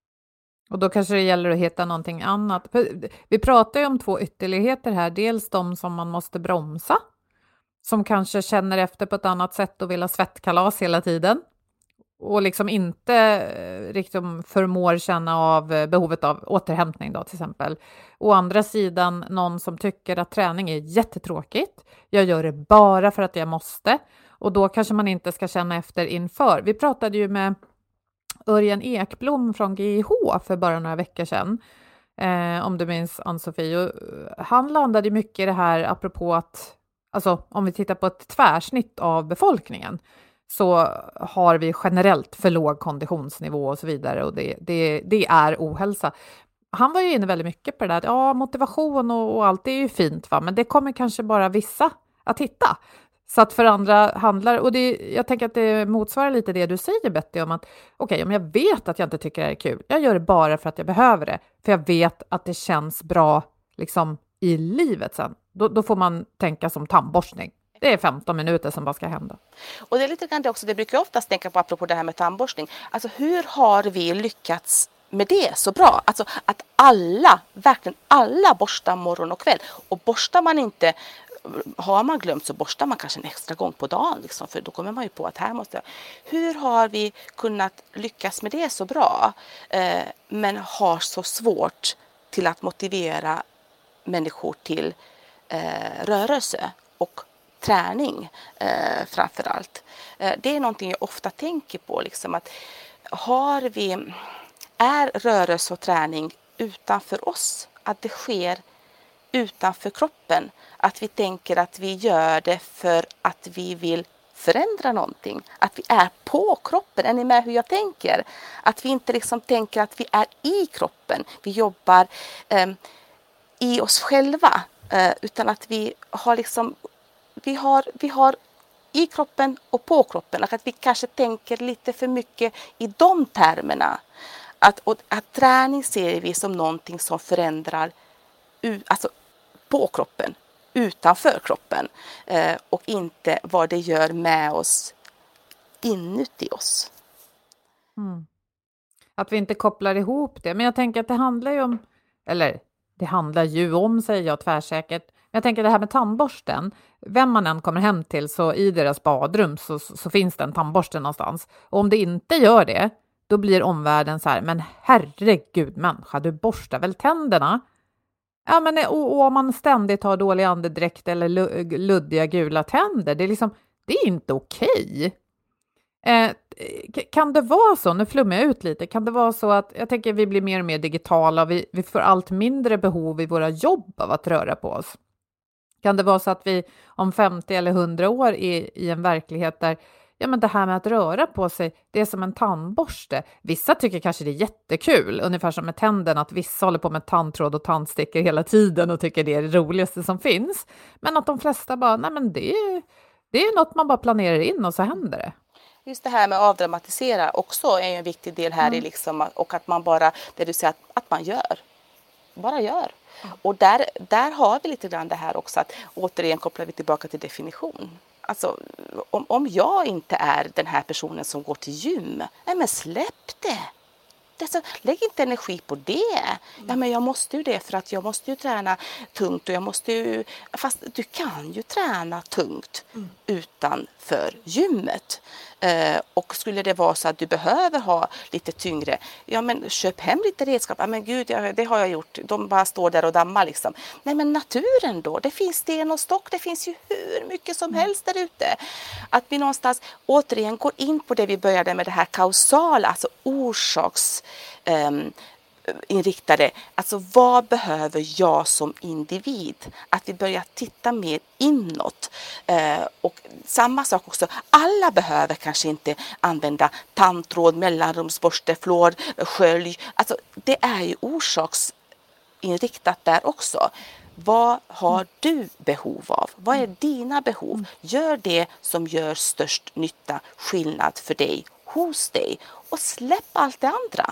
Och då kanske det gäller att hitta någonting annat. Vi pratar ju om två ytterligheter här. Dels de som man måste bromsa. Som kanske känner efter på ett annat sätt och vill ha svettkalas hela tiden. Och liksom inte riktigt förmår känna av behovet av återhämtning då till exempel. Å andra sidan någon som tycker att träning är jättetråkigt. Jag gör det bara för att jag måste. Och då kanske man inte ska känna efter inför. Vi pratade ju med Örjan Ekblom från G I H för bara några veckor sedan. Eh, om du minns, Ann-Sofie. Och han landade mycket i det här apropå att, alltså om vi tittar på ett tvärsnitt av befolkningen, så har vi generellt för låg konditionsnivå och så vidare, och det, det, det är ohälsa. Han var ju inne väldigt mycket på det där, att ja, motivation och, och allt är ju fint, va? Men det kommer kanske bara vissa att hitta. Så att för andra handlar, och det, jag tänker att det motsvarar lite det du säger, Betty, om att okej, okay, om jag vet att jag inte tycker det är kul, jag gör det bara för att jag behöver det, för jag vet att det känns bra liksom i livet sen. Då, då får man tänka som tandborstning. Det är femton minuter som bara ska hända. Och det är lite grann det också, det brukar jag oftast tänka på apropå det här med tandborstning. Alltså hur har vi lyckats med det så bra? Alltså att alla, verkligen alla borstar morgon och kväll. Och borstar man inte, har man glömt så borstar man kanske en extra gång på dagen. Liksom, för då kommer man ju på att här måste jag... Hur har vi kunnat lyckas med det så bra? Eh, men har så svårt till att motivera människor till eh, rörelse och träning eh, framförallt. Eh, det är någonting jag ofta tänker på. Liksom, att har vi, är rörelse och träning utanför oss? Att det sker utanför kroppen? Att vi tänker att vi gör det för att vi vill förändra någonting? Att vi är på kroppen? Är ni med hur jag tänker? Att vi inte liksom tänker att vi är i kroppen. Vi jobbar eh, i oss själva. Eh, utan att vi har liksom Vi har, vi har i kroppen och på kroppen. Att vi kanske tänker lite för mycket i de termerna. Att, och, att träning ser vi som någonting som förändrar alltså på kroppen, utanför kroppen. Eh, och inte vad det gör med oss inuti oss. Mm. Att vi inte kopplar ihop det. Men jag tänker att det handlar ju om, eller det handlar ju om, säger jag tvärsäkert. Jag tänker det här med tandborsten. Vem man än kommer hem till, så i deras badrum så, så finns det en tandborste någonstans. Och om det inte gör det, då blir omvärlden så här, men herregud människa, du borstar väl tänderna? Ja, men och, och om man ständigt har dålig andedräkt eller luddiga gula tänder, det är liksom, det är inte okej. Eh, kan det vara så, nu flummar jag ut lite, kan det vara så att jag tänker vi blir mer och mer digitala och vi, vi får allt mindre behov i våra jobb av att röra på oss? Kan det vara så att vi om femtio eller hundra år är i en verklighet där ja, men det här med att röra på sig, det är som en tandborste. Vissa tycker kanske det är jättekul, ungefär som med tänderna, att vissa håller på med tandtråd och tandstickor hela tiden och tycker det är det roligaste som finns. Men att de flesta bara, nej men det är, det är något man bara planerar in och så händer det. Just det här med att avdramatisera också är en viktig del här, mm. i liksom, och att man bara, det du säger, att, att man gör. Bara gör. Mm. Och där, där har vi lite grann det här också, att återigen kopplar vi tillbaka till definition. Alltså, om, om jag inte är den här personen som går till gym, nej men släpp det. det så, lägg inte energi på det. Ja, men jag måste ju det för att jag måste ju träna tungt och jag måste ju, fast du kan ju träna tungt mm. utanför gymmet. Eh, och skulle det vara så att du behöver ha lite tyngre, ja men köp hem lite redskap. Ja men gud, ja, det har jag gjort. De bara står där och dammar liksom. Nej men naturen då, det finns sten och stock, det finns ju hur mycket som helst där ute. Att vi någonstans återigen går in på det vi började med, det här kausala, alltså orsaks eh, inriktade, alltså vad behöver jag som individ, att vi börjar titta mer inåt. Eh, och samma sak också, alla behöver kanske inte använda tandtråd, mellanrumsborste, fluor, skölj, alltså det är ju orsaksinriktat där också. Vad har du behov av? Vad är dina behov? Gör det som gör störst nytta, skillnad för dig, hos dig, och släpp allt det andra.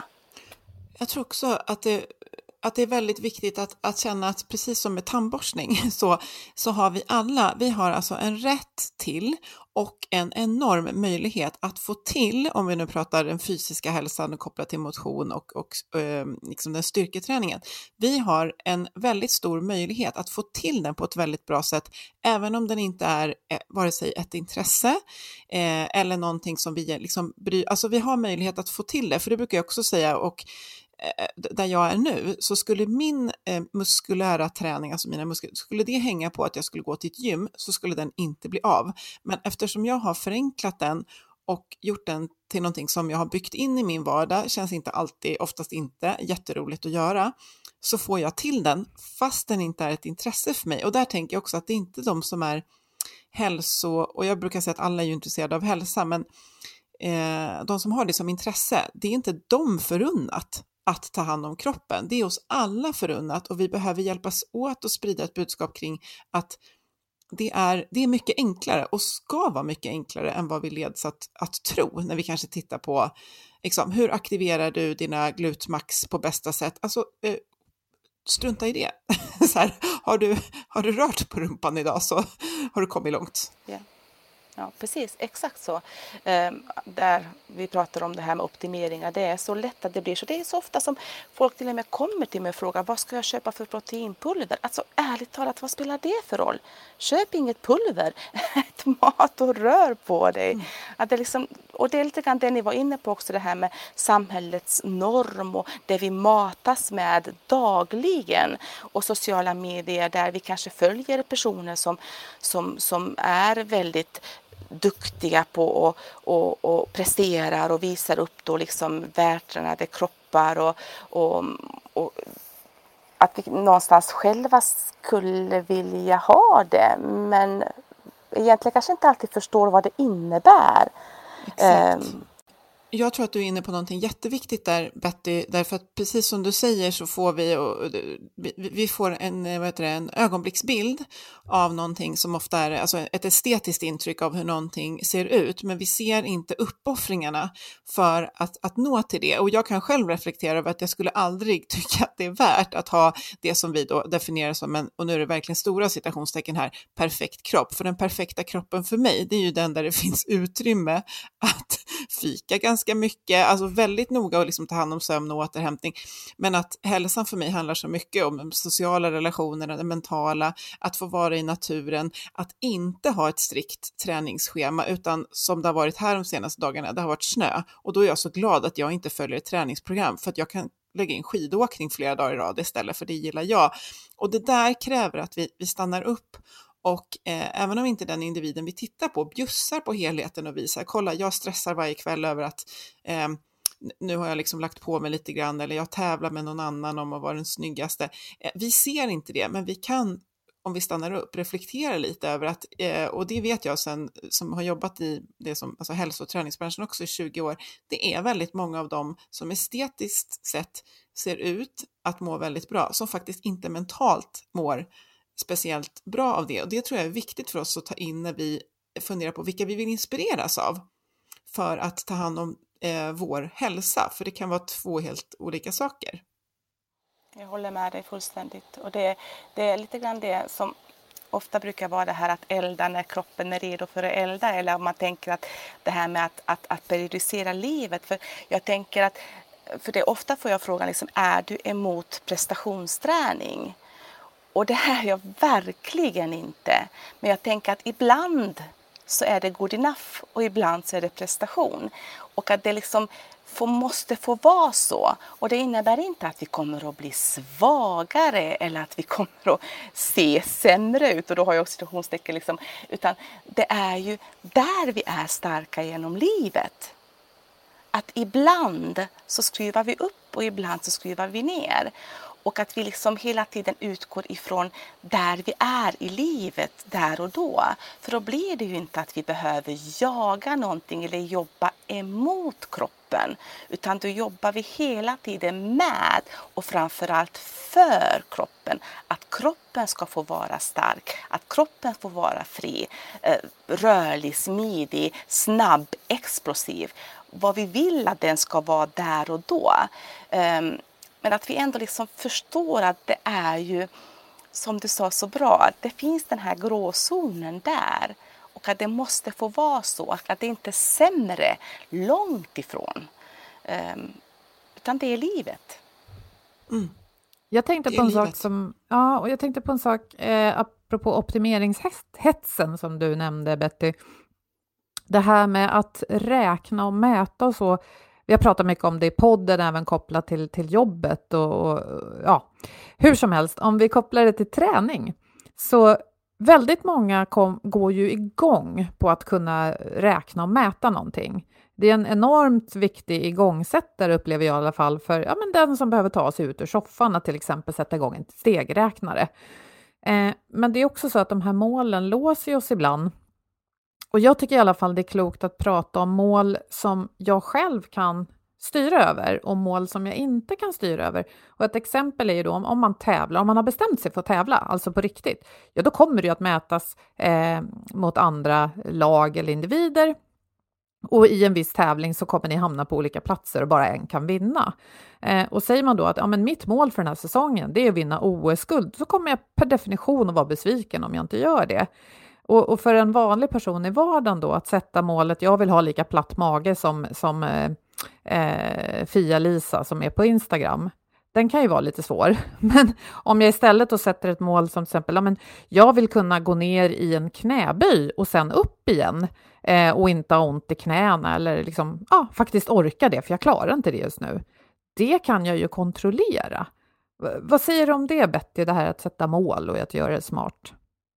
Jag tror också att det, att det är väldigt viktigt att, att känna att precis som med tandborstning så, så har vi alla, vi har alltså en rätt till och en enorm möjlighet att få till, om vi nu pratar den fysiska hälsan kopplat till motion och, och eh, liksom den styrketräningen. Vi har en väldigt stor möjlighet att få till den på ett väldigt bra sätt, även om den inte är eh, vare sig ett intresse eh, eller någonting som vi liksom bryr, alltså vi har möjlighet att få till det, för det brukar jag också säga, och där jag är nu, så skulle min eh, muskulära träning, alltså mina muskler, skulle det hänga på att jag skulle gå till ett gym, så skulle den inte bli av. Men eftersom jag har förenklat den och gjort den till någonting som jag har byggt in i min vardag, känns inte alltid, oftast inte jätteroligt att göra, så får jag till den fast den inte är ett intresse för mig. Och där tänker jag också att det är inte de som är hälso, och jag brukar säga att alla är ju intresserade av hälsa, men eh, de som har det som intresse, det är inte de förunnat att ta hand om kroppen. Det är oss alla förunnat, och vi behöver hjälpas åt och sprida ett budskap kring att det är, det är mycket enklare och ska vara mycket enklare än vad vi leds att, att tro när vi kanske tittar på liksom, hur aktiverar du dina glutmax på bästa sätt? Alltså, eh, strunta i det. Så här, har, du, har du rört på rumpan idag så har du kommit långt. Yeah. Ja, precis. Exakt så. Eh, där vi pratar om det här med optimeringar. Det är så lätt att det blir så. Det är så ofta som folk till och med kommer till mig och frågar vad ska jag köpa för proteinpulver? Alltså ärligt talat, vad spelar det för roll? Köp inget pulver. Ät mat och rör på dig. Mm. Att det liksom, och det är lite grann det ni var inne på också, det här med samhällets norm och det vi matas med dagligen. Och sociala medier där vi kanske följer personer som, som, som är väldigt duktiga på att och, och presterar och visar upp då liksom vältränade kroppar och, och, och att vi någonstans själva skulle vilja ha det, men egentligen kanske inte alltid förstår vad det innebär. Exakt. Um, Jag tror att du är inne på någonting jätteviktigt där, Betty, därför att precis som du säger så får vi, och, vi, vi får en, vad heter det, en ögonblicksbild av någonting som ofta är alltså ett estetiskt intryck av hur någonting ser ut, men vi ser inte uppoffringarna för att, att nå till det. Och jag kan själv reflektera över att jag skulle aldrig tycka att det är värt att ha det som vi då definierar som en, och nu är det verkligen stora citationstecken här, perfekt kropp. För den perfekta kroppen för mig, det är ju den där det finns utrymme att fika ganska ganska mycket, alltså väldigt noga och liksom ta hand om sömn och återhämtning, men att hälsan för mig handlar så mycket om sociala relationer, det mentala, att få vara i naturen, att inte ha ett strikt träningsschema, utan som det har varit här de senaste dagarna, det har varit snö, och då är jag så glad att jag inte följer ett träningsprogram, för att jag kan lägga in skidåkning flera dagar i rad istället, för det gillar jag. Och det där kräver att vi, vi stannar upp. Och eh, även om inte den individen vi tittar på bjussar på helheten och visar, kolla jag stressar varje kväll över att eh, nu har jag liksom lagt på mig lite grann, eller jag tävlar med någon annan om att vara den snyggaste. Eh, vi ser inte det, men vi kan, om vi stannar upp, reflektera lite över att, eh, och det vet jag sen som har jobbat i det som, alltså hälso- och träningsbranschen också i tjugo år, det är väldigt många av dem som estetiskt sett ser ut att må väldigt bra, som faktiskt inte mentalt mår speciellt bra av det, och det tror jag är viktigt för oss att ta in när vi funderar på vilka vi vill inspireras av för att ta hand om eh, vår hälsa, för det kan vara två helt olika saker. Jag håller med dig fullständigt, och det, det är lite grann det som ofta brukar vara det här att elda när kroppen är redo för att elda, eller om man tänker att det här med att, att, att periodisera livet, för jag tänker att, för det ofta får jag frågan liksom, är du emot prestationsträning? Och det här är jag verkligen inte. Men jag tänker att ibland så är det good enough och ibland så är det prestation. Och att det liksom får, måste få vara så. Och det innebär inte att vi kommer att bli svagare eller att vi kommer att se sämre ut. Och då har jag också situationstecken liksom. Utan det är ju där vi är starka genom livet. Att ibland så skruvar vi upp och ibland så skruvar vi ner. Och att vi liksom hela tiden utgår ifrån där vi är i livet, där och då. För då blir det ju inte att vi behöver jaga någonting eller jobba emot kroppen. Utan då jobbar vi hela tiden med och framförallt för kroppen. Att kroppen ska få vara stark, att kroppen får vara fri, rörlig, smidig, snabb, explosiv. Vad vi vill att den ska vara där och då. Men att vi ändå liksom förstår att det är ju, som du sa så bra, det finns den här gråzonen där. Och att det måste få vara så, att det inte är sämre, långt ifrån. Um, utan det är livet. Mm. Jag tänkte på en livet. sak som, ja, och jag tänkte på en sak, eh, apropå optimeringshetsen som du nämnde, Betty. Det här med att räkna och mäta och så. Vi har pratat mycket om det i podden, även kopplat till, till jobbet och, och ja, hur som helst. Om vi kopplar det till träning, så väldigt många kom, går ju igång på att kunna räkna och mäta någonting. Det är en enormt viktig igångsättare, upplever jag i alla fall, för ja, men den som behöver ta sig ut ur soffan, att till exempel sätta igång en stegräknare. Eh, men det är också så att de här målen låser oss ibland. Och jag tycker i alla fall det är klokt att prata om mål som jag själv kan styra över och mål som jag inte kan styra över. Och ett exempel är ju då om, om man tävlar, om man har bestämt sig för att tävla, alltså på riktigt, ja då kommer det ju att mätas eh, mot andra lag eller individer. Och i en viss tävling så kommer ni hamna på olika platser och bara en kan vinna. Eh, och säger man då att ja, men mitt mål för den här säsongen det är att vinna O S-guld, så kommer jag per definition att vara besviken om jag inte gör det. Och, och för en vanlig person i vardagen då att sätta målet, jag vill ha lika platt mage som, som eh, eh, Fia-Lisa som är på Instagram. Den kan ju vara lite svår. Men om jag istället då sätter ett mål som till exempel, ja, men jag vill kunna gå ner i en knäböj och sen upp igen eh, och inte ha ont i knäna eller liksom, ja, faktiskt orka det för jag klarar inte det just nu. Det kan jag ju kontrollera. V- vad säger du om det, Betty, det här att sätta mål och att göra det smart?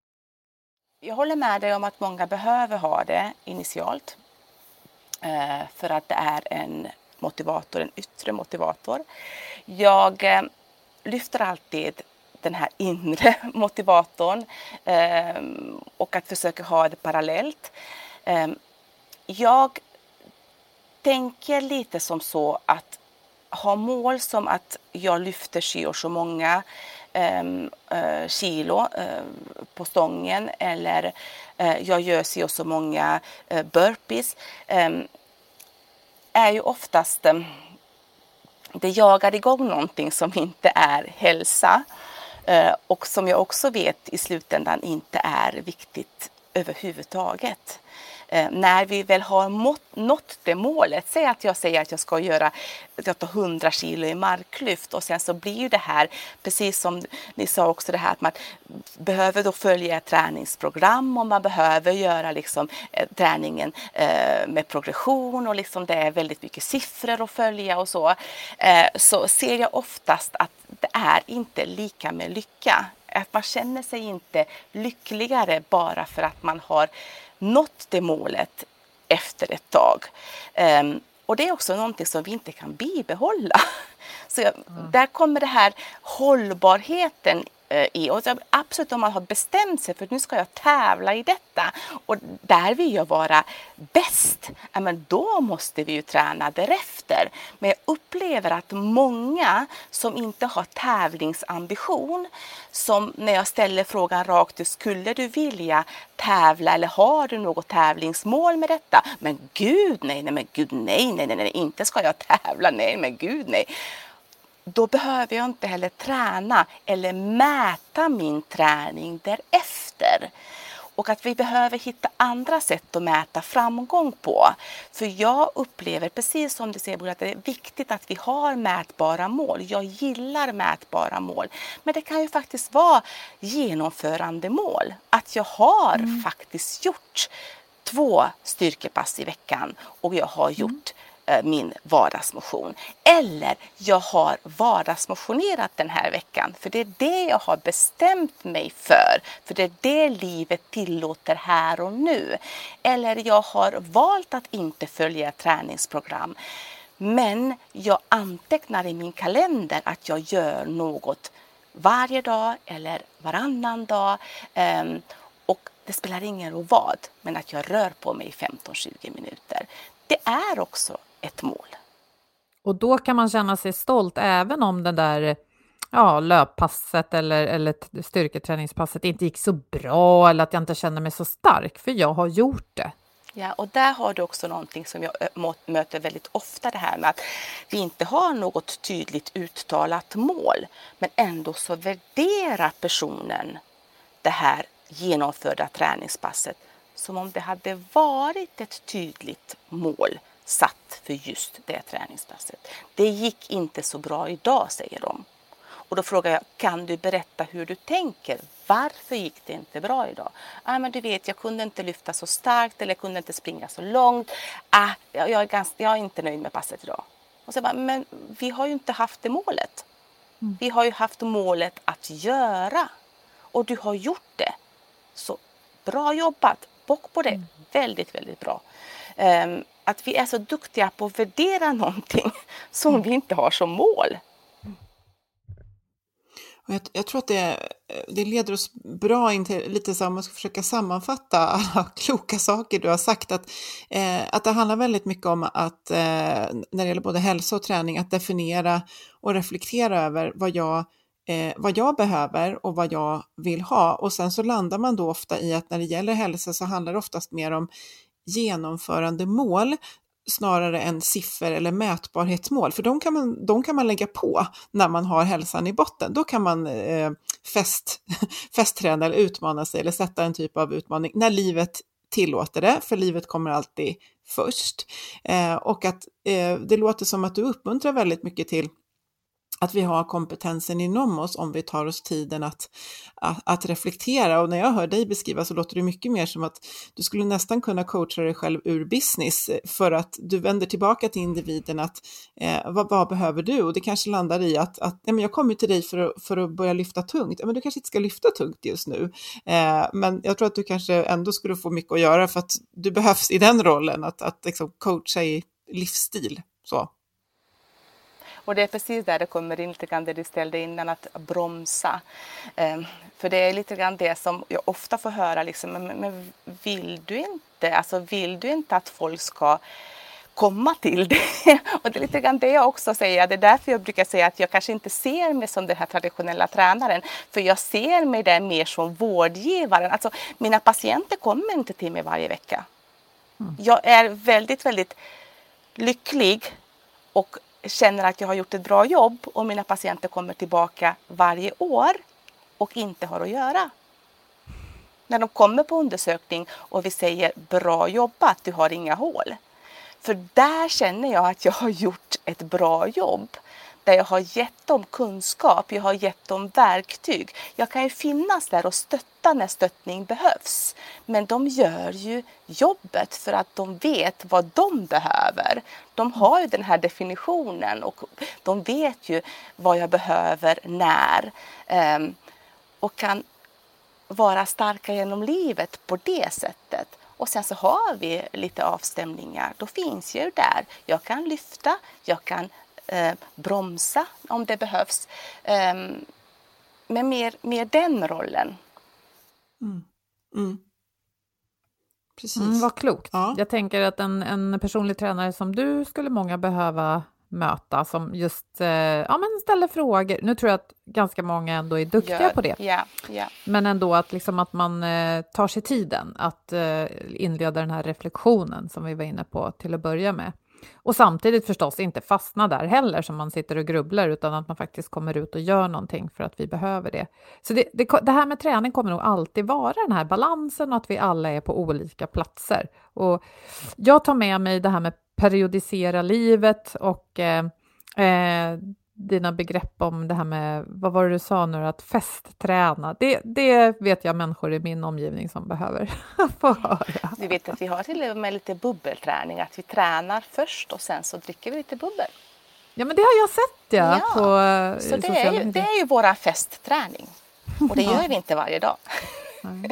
Jag håller med dig om att många behöver ha det initialt eh, för att det är en motivator, en yttre motivator. Jag eh, lyfter alltid den här inre motivatorn eh, och att försöka ha det parallellt. Eh, jag tänker lite som så att ha mål som att jag lyfter si och så många Um, uh, kilo uh, på stången eller uh, jag gör si och så många uh, burpees um, är ju oftast um, det jagar igång någonting som inte är hälsa uh, och som jag också vet i slutändan inte är viktigt överhuvudtaget. Eh, när vi väl har mått, nått det målet, säg att jag säger att jag ska göra jag tar hundra kilo i marklyft och sen så blir ju det här, precis som ni sa också det här att man behöver då följa ett träningsprogram och man behöver göra liksom eh, träningen eh, med progression och liksom det är väldigt mycket siffror att följa och så, eh, så ser jag oftast att det är inte lika med lycka. Att man känner sig inte lyckligare bara för att man har nått det målet efter ett tag. Um, och det är också någonting som vi inte kan bibehålla. Så jag, mm. där kommer det här hållbarheten uh, i. Och så, absolut om man har bestämt sig för att nu ska jag tävla i detta. Och där vill jag vara bäst. Ja, men då måste vi ju träna därefter. Men jag upplever att många som inte har tävlingsambition, som när jag ställer frågan rakt ut, skulle du vilja tävla eller har du något tävlingsmål med detta? Men gud nej, nej men gud nej, nej, nej, nej, inte ska jag tävla, nej men gud nej. Då behöver jag inte heller träna eller mäta min träning därefter. Och att vi behöver hitta andra sätt att mäta framgång på. För jag upplever, precis som du säger, att det är viktigt att vi har mätbara mål. Jag gillar mätbara mål. Men det kan ju faktiskt vara genomförande mål. Att jag har mm. faktiskt gjort två styrkepass i veckan och jag har gjort mm. min vardagsmotion. Eller jag har vardagsmotionerat den här veckan. För det är det jag har bestämt mig för. För det är det livet tillåter här och nu. Eller jag har valt att inte följa ett träningsprogram. Men jag antecknar i min kalender att jag gör något varje dag eller varannan dag. Och det spelar ingen roll vad. Men att jag rör på mig i femton till tjugo minuter. Det är också ett mål. Och då kan man känna sig stolt även om den där ja, löppasset eller, eller styrketräningspasset inte gick så bra eller att jag inte känner mig så stark, för jag har gjort det. Ja, och där har du också någonting som jag möter väldigt ofta, det här med att vi inte har något tydligt uttalat mål, men ändå så värderar personen det här genomförda träningspasset som om det hade varit ett tydligt mål satt för just det träningspasset. Det gick inte så bra idag, säger de. Och då frågar jag, kan du berätta hur du tänker? Varför gick det inte bra idag? Ah, men du vet, jag kunde inte lyfta så starkt eller jag kunde inte springa så långt. Ah, jag, är ganska, jag är inte nöjd med passet idag. Och så bara, men vi har ju inte haft det målet. Mm. Vi har ju haft målet att göra. Och du har gjort det. Så bra jobbat. Bock på det. Mm. Väldigt, väldigt bra. Um, att vi är så duktiga på att värdera någonting som mm. vi inte har som mål. Och jag, jag tror att det, det leder oss bra in till lite så här, om man ska försöka sammanfatta alla kloka saker du har sagt, att, eh, att det handlar väldigt mycket om att eh, när det gäller både hälsa och träning, att definiera och reflektera över vad jag, eh, vad jag behöver och vad jag vill ha. Och sen så landar man då ofta i att när det gäller hälsa så handlar det oftast mer om genomförande mål snarare än siffror eller mätbarhetsmål, för de kan man, de kan man lägga på när man har hälsan i botten. Då kan man eh, fest, festträna eller utmana sig eller sätta en typ av utmaning när livet tillåter det, för livet kommer alltid först. Eh, och att eh, det låter som att du uppmuntrar väldigt mycket till att vi har kompetensen inom oss om vi tar oss tiden att, att, att reflektera. Och när jag hör dig beskriva så låter det mycket mer som att du skulle nästan kunna coacha dig själv ur business, för att du vänder tillbaka till individen att eh, vad, vad behöver du? Och det kanske landar i att, att nej, men jag kommer till dig för att, för att börja lyfta tungt. Men du kanske inte ska lyfta tungt just nu. Eh, men jag tror att du kanske ändå skulle få mycket att göra, för att du behövs i den rollen att, att liksom coacha i livsstil. Så. Och det är precis där det kommer in lite grann det du ställde innan, att bromsa. Um, för det är lite grann det som jag ofta får höra, liksom, men, men vill du inte, alltså vill du inte att folk ska komma till det? Och det är lite grann det jag också säger, det är därför jag brukar säga att jag kanske inte ser mig som den här traditionella tränaren, för jag ser mig där mer som vårdgivaren. Alltså mina patienter kommer inte till mig varje vecka. Mm. Jag är väldigt, väldigt lycklig och känner att jag har gjort ett bra jobb, och mina patienter kommer tillbaka varje år och inte har att göra. När de kommer på undersökning och vi säger bra jobbat, du har inga hål. För där känner jag att jag har gjort ett bra jobb. Där jag har gett dem kunskap, jag har gett dem verktyg. Jag kan ju finnas där och stötta när stöttning behövs. Men de gör ju jobbet för att de vet vad de behöver. De har ju den här definitionen och de vet ju vad jag behöver när. Och kan vara starka genom livet på det sättet. Och sen så har vi lite avstämningar. Då finns jag ju där. Jag kan lyfta, jag kan Eh, bromsa om det behövs. Eh, men mer, mer den rollen. Mm. Mm. Precis. Mm, vad klokt. Ja. Jag tänker att en, en personlig tränare som du skulle många behöva möta, som just eh, ja, men ställer frågor. Nu tror jag att ganska många ändå är duktiga Gör. på det. Ja, ja. Men ändå att, liksom att man eh, tar sig tiden att eh, inleda den här reflektionen som vi var inne på till att börja med. Och samtidigt förstås inte fastna där heller som man sitter och grubblar, utan att man faktiskt kommer ut och gör någonting för att vi behöver det. Så det, det, det här med träning kommer nog alltid vara den här balansen, och att vi alla är på olika platser. Och jag tar med mig det här med periodisera livet och eh, eh, dina begrepp om det här med, vad var det du sa nu, att festträna. Det, det vet jag människor i min omgivning som behöver få höra. Du vet att vi har till och med lite bubbelträning, att vi tränar först och sen så dricker vi lite bubbel. Ja, men det har jag sett ja, ja. på så det är, ju, det är ju våra festträning. Och det gör vi inte varje dag. Nej.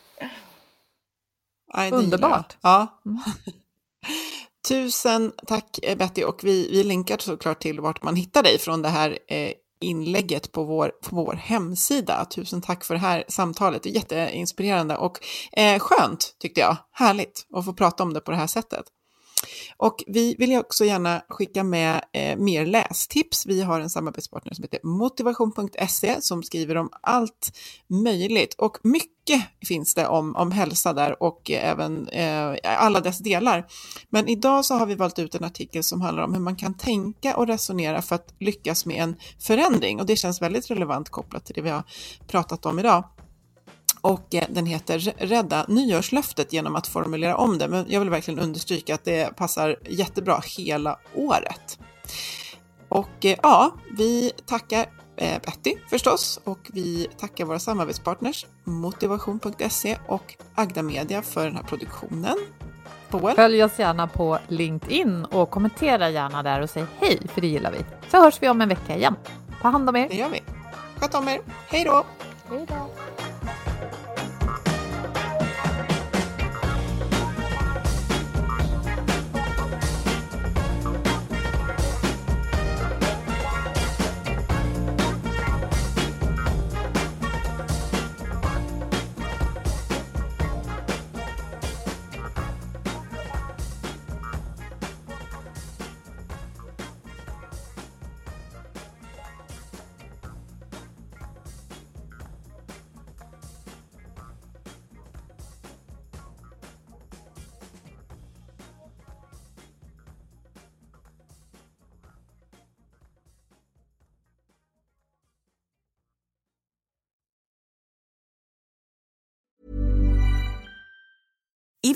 Aj, underbart. Ja. Mm. Tusen tack Betty, och vi, vi linkar såklart till vart man hittar dig från det här eh, inlägget på vår, på vår hemsida. Tusen tack för det här samtalet, det är jätteinspirerande och eh, skönt tyckte jag, härligt att få prata om det på det här sättet. Och vi vill också gärna skicka med eh, mer lästips. Vi har en samarbetspartner som heter motivation punkt se som skriver om allt möjligt. Och mycket finns det om, om hälsa där och eh, även eh, alla dess delar. Men idag så har vi valt ut en artikel som handlar om hur man kan tänka och resonera för att lyckas med en förändring. Och det känns väldigt relevant kopplat till det vi har pratat om idag. Och den heter Rädda nyårslöftet genom att formulera om det. Men jag vill verkligen understryka att det passar jättebra hela året. Och ja, vi tackar Betty förstås. Och vi tackar våra samarbetspartners motivation punkt se och Agda Media för den här produktionen. Boel. Följ oss gärna på LinkedIn och kommentera gärna där och säg hej, för det gillar vi. Så hörs vi om en vecka igen. Ta hand om er. Det gör vi. Sköt om er. Hej då! Hej då!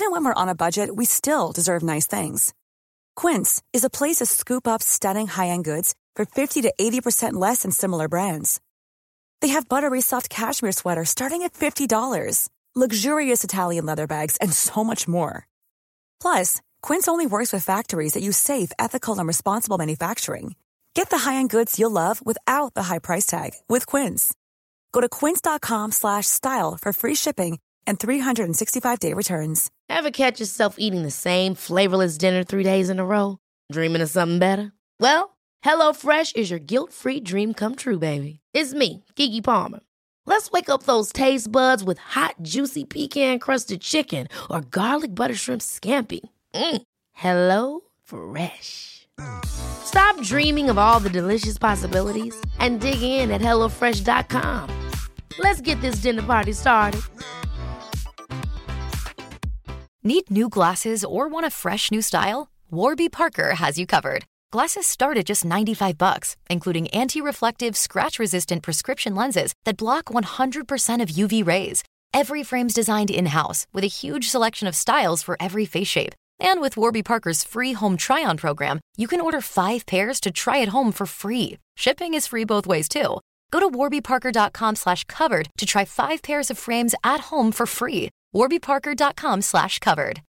Even when we're on a budget, we still deserve nice things. Quince is a place to scoop up stunning high-end goods for fifty to eighty percent less than similar brands. They have buttery soft cashmere sweaters starting at fifty dollars, luxurious Italian leather bags, and so much more. Plus, Quince only works with factories that use safe, ethical, and responsible manufacturing. Get the high-end goods you'll love without the high price tag with Quince. Go to quince.com slash style for free shipping and three sixty-five day returns. Ever catch yourself eating the same flavorless dinner three days in a row? Dreaming of something better? Well, HelloFresh is your guilt-free dream come true, baby. It's me, Keke Palmer. Let's wake up those taste buds with hot, juicy pecan-crusted chicken or garlic butter shrimp scampi. Mm. Hello Fresh. Stop dreaming of all the delicious possibilities and dig in at hello fresh dot com. Let's get this dinner party started. Need new glasses or want a fresh new style? Warby Parker has you covered. Glasses start at just ninety-five bucks, including anti-reflective, scratch-resistant prescription lenses that block one hundred percent of U V rays. Every frame's designed in-house with a huge selection of styles for every face shape. And with Warby Parker's free home try-on program, you can order five pairs to try at home for free. Shipping is free both ways, too. Go to warbyparker.com slash covered to try five pairs of frames at home for free. warbyparker.com slash covered.